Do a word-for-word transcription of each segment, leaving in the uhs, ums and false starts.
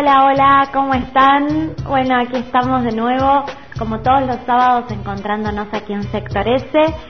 Hola, hola, ¿cómo están? Bueno, aquí estamos de nuevo, como todos los sábados, encontrándonos aquí en Sector S.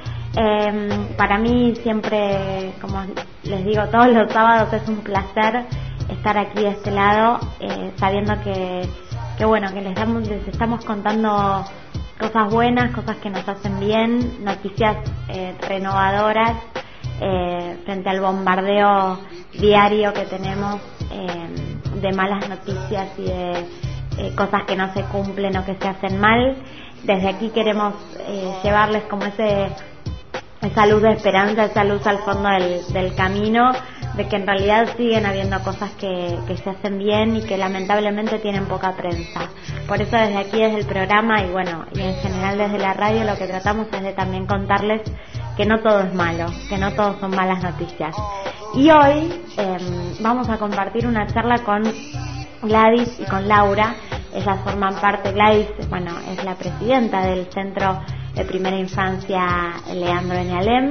Eh, para mí siempre, como les digo, todos los sábados es un placer estar aquí de este lado, eh, sabiendo que, que bueno, que les, damos, les estamos contando cosas buenas, cosas que nos hacen bien, noticias eh, renovadoras eh, frente al bombardeo diario que tenemos eh, de malas noticias y de eh, cosas que no se cumplen o que se hacen mal. Desde aquí queremos eh, llevarles como ese esa luz de esperanza, esa luz al fondo del, del camino, de que en realidad siguen habiendo cosas que, que se hacen bien y que lamentablemente tienen poca prensa. Por eso desde aquí, desde el programa y bueno, y en general desde la radio, lo que tratamos es de también contarles que no todo es malo, que no todo son malas noticias. Y hoy eh, vamos a compartir una charla con Gladys y con Laura. Ellas forman parte, Gladys, bueno, es la presidenta del Centro de Primera Infancia Leandro Eñalem.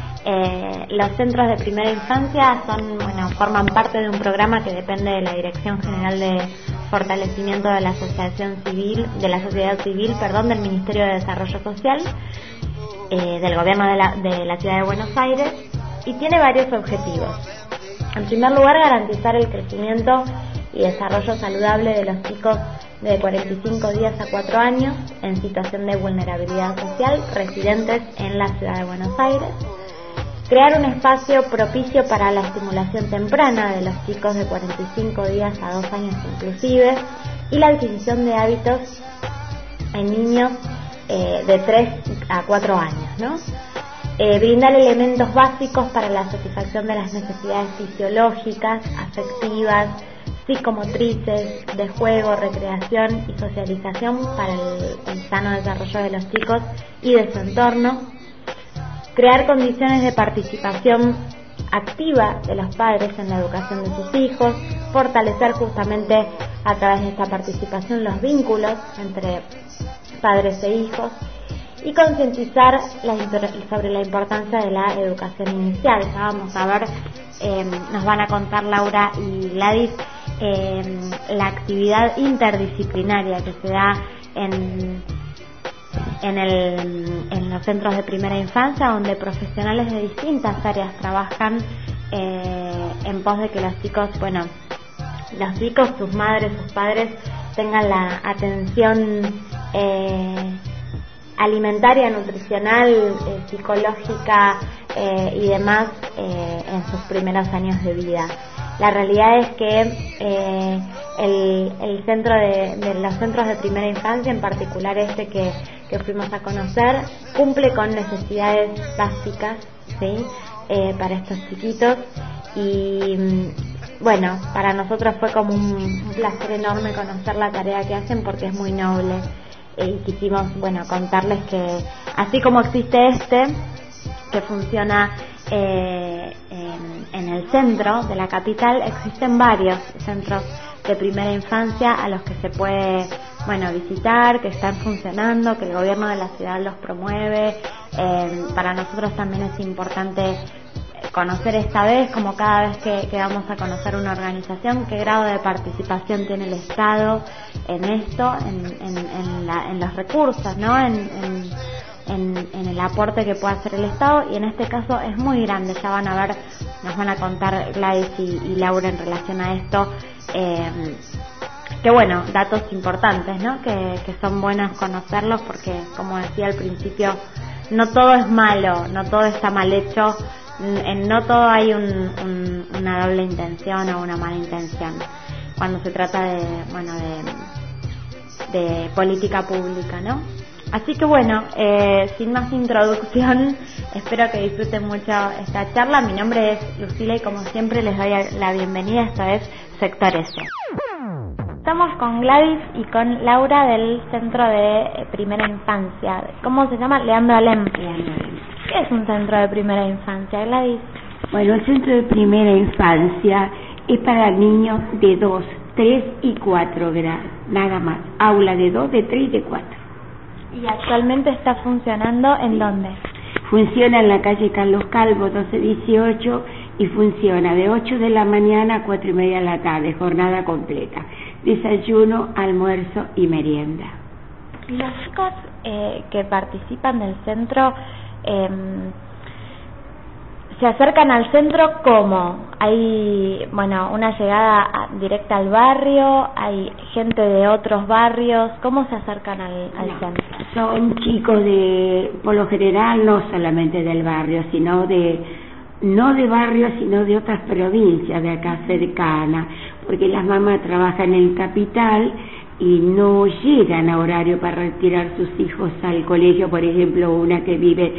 Eh, los centros de primera infancia son, bueno, forman parte de un programa que depende de la Dirección General de Fortalecimiento de la Asociación Civil, de la Sociedad Civil, perdón, del Ministerio de Desarrollo Social, eh, del Gobierno de la, de la Ciudad de Buenos Aires, y tiene varios objetivos. En primer lugar, garantizar el crecimiento y desarrollo saludable de los chicos de cuarenta y cinco días a cuatro años en situación de vulnerabilidad social residentes en la Ciudad de Buenos Aires. Crear un espacio propicio para la estimulación temprana de los chicos de cuarenta y cinco días a dos años inclusive, y la adquisición de hábitos en niños eh, de tres a cuatro años, ¿no? Eh, brindar elementos básicos para la satisfacción de las necesidades fisiológicas, afectivas, psicomotrices, de juego, recreación y socialización para el, el sano desarrollo de los chicos y de su entorno. Crear condiciones de participación activa de los padres en la educación de sus hijos, fortalecer justamente a través de esta participación los vínculos entre padres e hijos, y concientizar la, sobre la importancia de la educación inicial. Ya vamos a ver, eh, nos van a contar Laura y Gladys eh, la actividad interdisciplinaria que se da en, en, el, en los centros de primera infancia, donde profesionales de distintas áreas trabajan eh, en pos de que los chicos, bueno, los chicos, sus madres, sus padres tengan la atención eh, alimentaria, nutricional, eh, psicológica eh, y demás eh, en sus primeros años de vida. La realidad es que eh, el, el centro de, de los centros de primera infancia, en particular este que, que fuimos a conocer, cumple con necesidades básicas, ¿sí? eh, para estos chiquitos, y bueno, para nosotros fue como un, un placer enorme conocer la tarea que hacen, porque es muy noble. Y quisimos, bueno, contarles que así como existe este, que funciona eh, en, en el centro de la capital, existen varios centros de primera infancia a los que se puede, bueno, visitar, que están funcionando, que el gobierno de la ciudad los promueve. Eh, para nosotros también es importante conocer esta vez, como cada vez que, que vamos a conocer una organización, qué grado de participación tiene el Estado en esto, en, en, en, la, en los recursos, ¿no? En, en, en, en el aporte que puede hacer el Estado, y en este caso es muy grande. Ya van a ver, nos van a contar Gladys y, y Laura en relación a esto, eh, que bueno, datos importantes, ¿no? Que, que son buenos conocerlos, porque como decía al principio, no todo es malo, no todo está mal hecho. En no todo hay un, un, una doble intención o una mala intención cuando se trata de, bueno, de, de política pública, ¿no? Así que bueno, eh, sin más introducción, espero que disfruten mucho esta charla. Mi nombre es Lucila y como siempre les doy la bienvenida. Esto es Sector S. Estamos con Gladys y con Laura del Centro de Primera Infancia. ¿Cómo se llama? Leandro Alem. ¿Qué es un centro de primera infancia, Gladys? Bueno, el centro de primera infancia es para niños de dos, tres y cuatro grados, nada más. Aula de dos, de tres y de cuatro. ¿Y actualmente está funcionando en dónde? Funciona en la calle Carlos Calvo, doce dieciocho, y funciona de ocho de la mañana a cuatro y media de la tarde, jornada completa. desayuno, almuerzo y merienda. ¿Y los chicos eh, que participan del centro eh, se acercan al centro cómo? ¿Hay, bueno, una llegada a, directa al barrio? ¿Hay gente de otros barrios? ¿Cómo se acercan al, al no, centro? Son chicos de, por lo general, no solamente del barrio, sino de, no de barrio, sino de otras provincias de acá cercanas, porque las mamás trabajan en Capital y no llegan a horario para retirar sus hijos al colegio. Por ejemplo, una que vive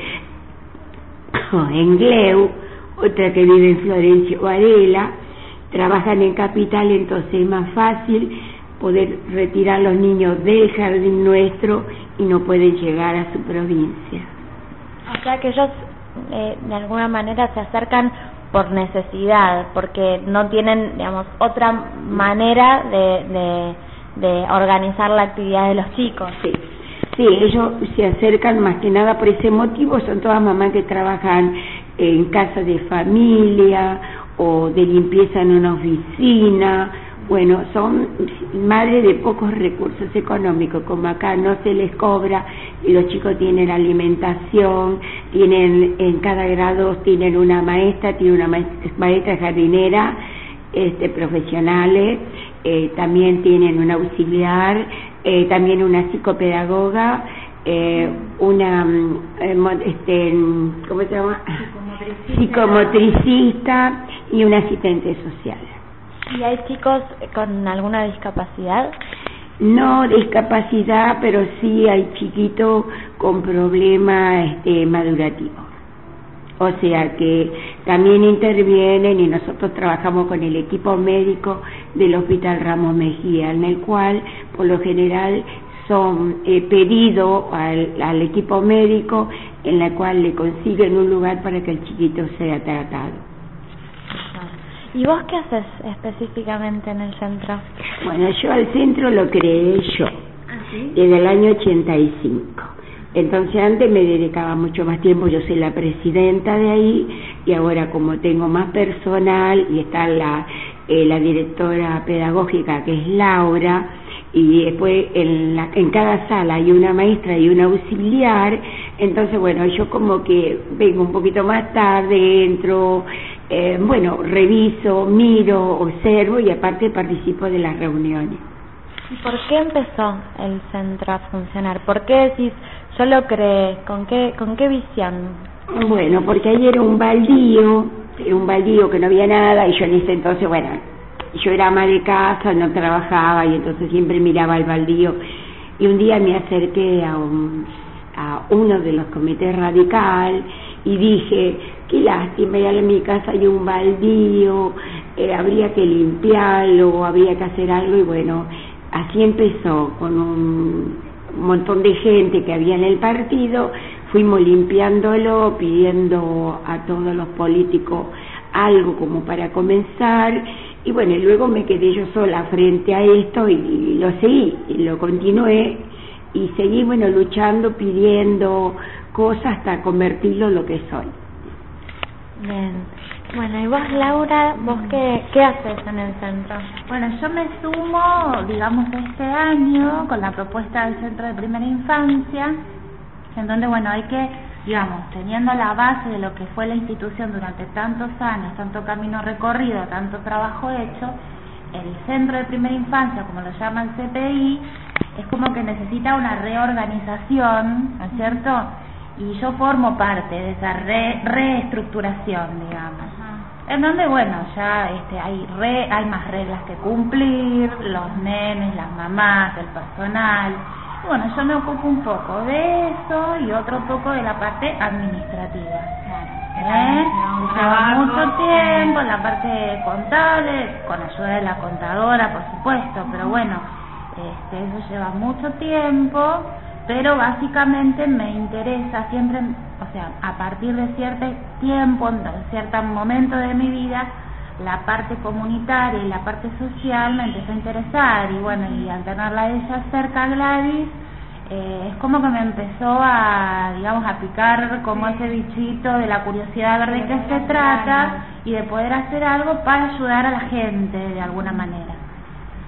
en Gleu, otra que vive en Florencio Varela, trabajan en Capital, entonces es más fácil poder retirar a los niños del jardín nuestro y no pueden llegar a su provincia. O sea que ellos eh, de alguna manera se acercan por necesidad, porque no tienen, digamos, otra manera de, de, de organizar la actividad de los chicos. Sí. Sí, ellos se acercan más que nada por ese motivo. Son todas mamás que trabajan en casa de familia o de limpieza en una oficina. Bueno, son madres de pocos recursos económicos, como acá no se les cobra y los chicos tienen alimentación, tienen en cada grado tienen una maestra, tiene una maestra, maestra jardinera, este, profesionales, eh, también tienen un auxiliar, eh, también una psicopedagoga, eh, una eh, este, ¿cómo se llama? Psicomotricista. Psicomotricista y un asistente social. ¿Y hay chicos con alguna discapacidad? No discapacidad, pero sí hay chiquitos con problemas este, madurativos. O sea que también intervienen y nosotros trabajamos con el equipo médico del Hospital Ramos Mejía, en el cual por lo general son eh, pedidos al, al equipo médico, en la cual le consiguen un lugar para que el chiquito sea tratado. ¿Y vos qué haces específicamente en el centro? Bueno, yo al centro lo creé yo, ¿Ah, sí? desde el año ochenta y cinco. Entonces antes me dedicaba mucho más tiempo, yo soy la presidenta de ahí, y ahora como tengo más personal y está la, eh, la directora pedagógica que es Laura, y después en, la, en cada sala hay una maestra y una auxiliar, entonces bueno, yo como que vengo un poquito más tarde, entro, eh, bueno, reviso, miro, observo y aparte participo de las reuniones. ¿Y por qué empezó el centro a funcionar? ¿Por qué decís, yo lo creé? ¿Con qué, con qué visión? Bueno, porque ahí era un baldío, era un baldío que no había nada, y yo en ese entonces, bueno, yo era ama de casa, no trabajaba, y entonces siempre miraba el baldío, y un día me acerqué a, un, a uno de los comités radical, y dije, qué lástima, ya en mi casa hay un baldío, eh, habría que limpiarlo, habría que hacer algo, y bueno, así empezó, con un montón de gente que había en el partido, fuimos limpiándolo, pidiendo a todos los políticos algo como para comenzar, y bueno, y luego me quedé yo sola frente a esto y, y lo seguí, y lo continué, y seguí, bueno, luchando, pidiendo cosas hasta convertirlo en lo que soy. Bien. Bueno, y vos, Laura, ¿vos qué, qué haces en el centro? Bueno, yo me sumo, digamos, este año con la propuesta del Centro de Primera Infancia, en donde, bueno, hay que, digamos, teniendo la base de lo que fue la institución durante tantos años, tanto camino recorrido, tanto trabajo hecho, el Centro de Primera Infancia, como lo llama el C P I, es como que necesita una reorganización, ¿no es cierto? Y yo formo parte de esa re, reestructuración, digamos. En donde, bueno, ya este, hay re, hay más reglas que cumplir, los nenes, las mamás, el personal. Y bueno, yo me ocupo un poco de eso y otro poco de la parte administrativa. ¿Eh? Lleva mucho tiempo, la parte contable, con ayuda de la contadora, por supuesto, pero bueno, este, eso lleva mucho tiempo, pero básicamente me interesa siempre, o sea, a partir de cierto tiempo, en cierto momento de mi vida, la parte comunitaria y la parte social me empezó a interesar, y bueno, y al tenerla a ella cerca, Gladys, eh, es como que me empezó a, digamos, a picar como ese bichito de la curiosidad de ver de qué se trata y de poder hacer algo para ayudar a la gente de alguna manera.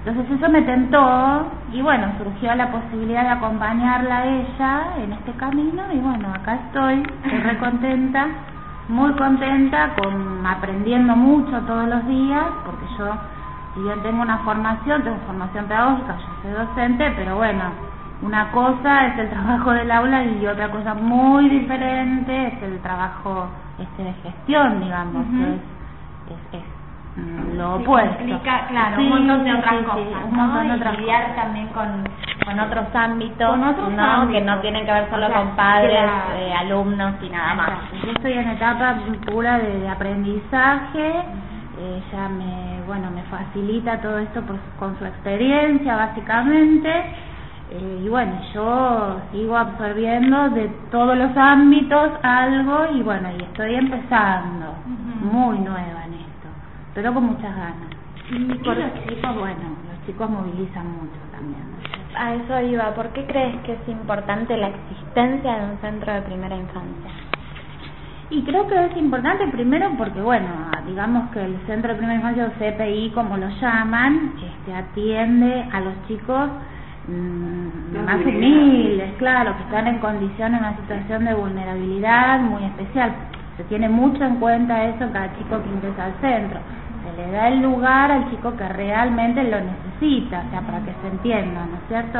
Entonces eso me tentó y bueno, surgió la posibilidad de acompañarla a ella en este camino y bueno, acá estoy, estoy re contenta, muy contenta, con aprendiendo mucho todos los días, porque yo, si bien tengo una formación, tengo formación pedagógica, yo soy docente, pero bueno, una cosa es el trabajo del aula y otra cosa muy diferente es el trabajo este de gestión, digamos, uh-huh. que es, es, es lo opuesto. Sí, implica, claro, sí, un montón de sí, otras sí, cosas, sí, ¿no? un montón de otras y lidiar cosas. también con, con otros ámbitos, con otros ¿no? ámbitos. Que no tienen que ver solo Claro, con padres, claro. eh, alumnos y nada más. Yo estoy en etapa pura de, de aprendizaje, ella me, bueno, me facilita todo esto por, con su experiencia básicamente, eh, y bueno, yo sigo absorbiendo de todos los ámbitos algo y bueno, y estoy empezando, uh-huh. muy nueva en esto, pero con muchas ganas. Y por los chicos, bueno, los chicos movilizan mucho también, ¿no? A eso iba, ¿por qué crees que es importante la existencia de un centro de primera infancia? Y creo que es importante primero porque, bueno, digamos que el Centro de Primera Infancia, o C P I, como lo llaman, este, atiende a los chicos mmm, más humildes, claro, que están en condición, en una situación de vulnerabilidad muy especial. Se tiene mucho en cuenta eso cada chico que ingresa al centro. Se le da el lugar al chico que realmente lo necesita, o sea, para que se entienda, ¿no es cierto?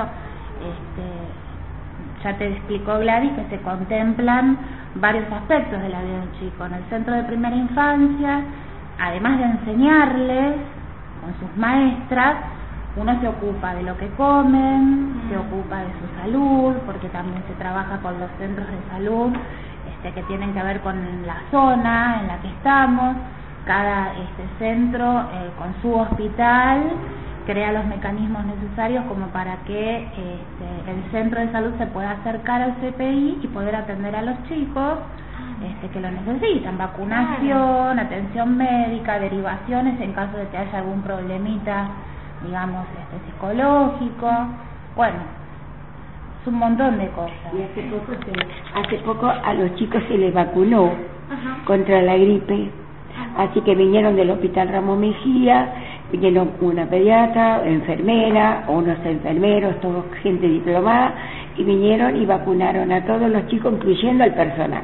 Este, ya te explicó Gladys que se contemplan varios aspectos de la vida de un chico. En el centro de primera infancia, además de enseñarles con sus maestras, uno se ocupa de lo que comen, mm. se ocupa de su salud, porque también se trabaja con los centros de salud este, que tienen que ver con la zona en la que estamos. Cada este centro eh, con su hospital crea los mecanismos necesarios como para que este, el centro de salud se pueda acercar al C P I y poder atender a los chicos este, que lo necesitan, vacunación, atención médica, derivaciones en caso de que haya algún problemita, digamos, este, psicológico, bueno, es un montón de cosas. Y hace poco, se, hace poco a los chicos se les vacunó Ajá. contra la gripe, así que vinieron del Hospital Ramos Mejía, vinieron una pediatra, enfermera, unos enfermeros, todos gente diplomada, y vinieron y vacunaron a todos los chicos, incluyendo al personal.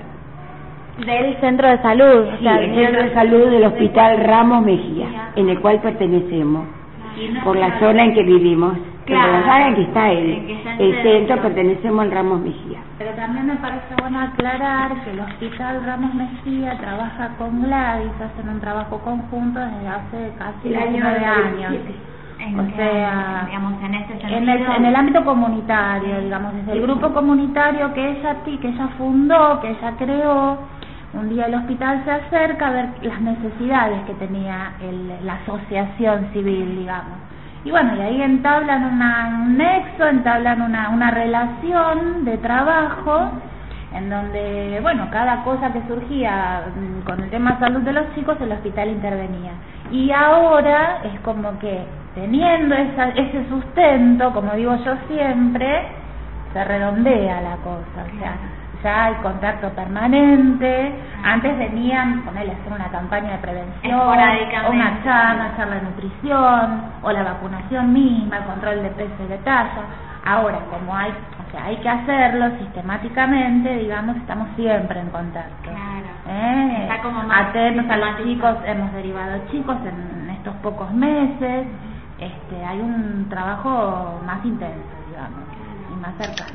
Del centro de salud. Sí, o sea, el centro de salud del Hospital Ramos Mejía, en el cual pertenecemos, por la zona en que vivimos. Claro. Pero saben que está el, el centro, pertenecemos al Ramos Mejía. Pero también me parece bueno aclarar que el Hospital Ramos Mejía trabaja con Gladys, hacen un trabajo conjunto desde hace casi nueve años. En o sea, digamos, en este sentido, en el, en el ámbito comunitario, digamos, desde el grupo comunitario que ella, que ella fundó, que ella creó. Un día el hospital se acerca a ver las necesidades que tenía el, la asociación civil, digamos. Y bueno, y ahí entablan una, un nexo, entablan una, una relación de trabajo en donde, bueno, cada cosa que surgía con el tema salud de los chicos, el hospital intervenía. Y ahora es como que, teniendo esa, ese sustento, como digo yo siempre, se redondea la cosa, o sea, ya hay contacto permanente. Antes venían, ponerle a hacer una campaña de prevención, o una charla, una charla de nutrición, o la vacunación misma, el control de peso y de talla. Ahora, como hay, o sea, hay que hacerlo sistemáticamente, digamos, estamos siempre en contacto. Claro. ¿Eh? Está como más atentos a los chicos, hemos derivado chicos en estos pocos meses. Este, hay un trabajo más intenso, digamos, y más cercano.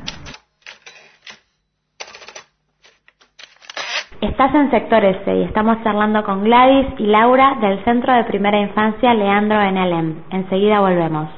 Estás en Sector S y estamos charlando con Gladys y Laura del Centro de Primera Infancia Leandro en Alem. Enseguida volvemos.